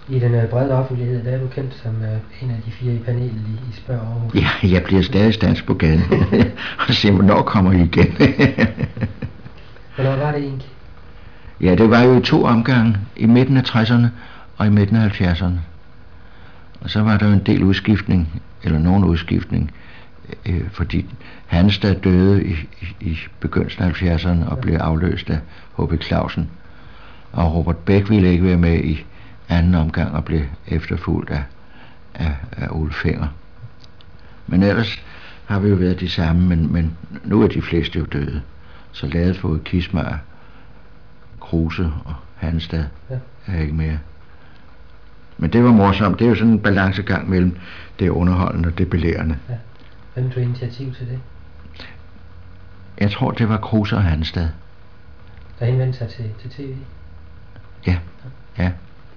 I den brede offentlighed, der er du kendt som en af de 4 i panelet i Spørg Aarhus. Ja, jeg bliver stadig stands på gaden og siger, hvornår kommer I igen? Hvornår var det egentlig? Ja, det var jo i 2 omgange, i midten af 60'erne og i midten af 70'erne. Og så var der jo en del udskiftning, eller nogen udskiftning, fordi Hanstad døde i begyndelsen af 70'erne og blev afløst af H.B. Clausen. Og Robert Beck ville ikke være med i anden omgang og blev efterfulgt af Ole Fenger. Men ellers har vi jo været de samme, men nu er de fleste jo døde. Så Ladefoged, Kissmeyer, Kruse og Hanstad er ikke mere. Men det var morsomt. Det er jo sådan en balancegang mellem det underholdende og det belærende. Ja. Hvem tog initiativ til det? Jeg tror, det var Kruse og Hanstad. Der henvendte sig til tv? Ja.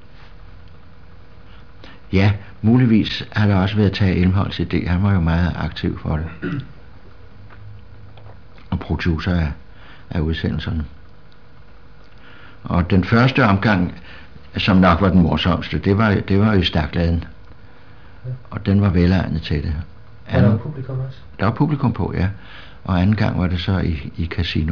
Ja, muligvis har der også været taget Elmholtz idé. Han var jo meget aktiv for det. Og producer af udsendelserne. Og den første omgang, som nok var den morsomste, det var i Stakladen. Ja. Og den var velegnet til det. Og der var publikum også? Der var publikum på, ja. Og anden gang var det så i Casino.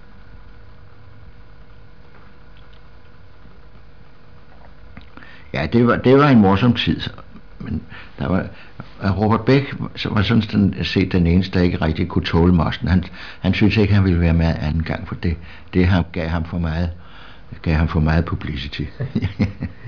Ja, det var en morsom tid. Men der var Robert Beck var sådan set den eneste, der ikke rigtig kunne tåle mosten. Han syntes ikke, han ville være med anden gang, for det gav ham for meget publicity.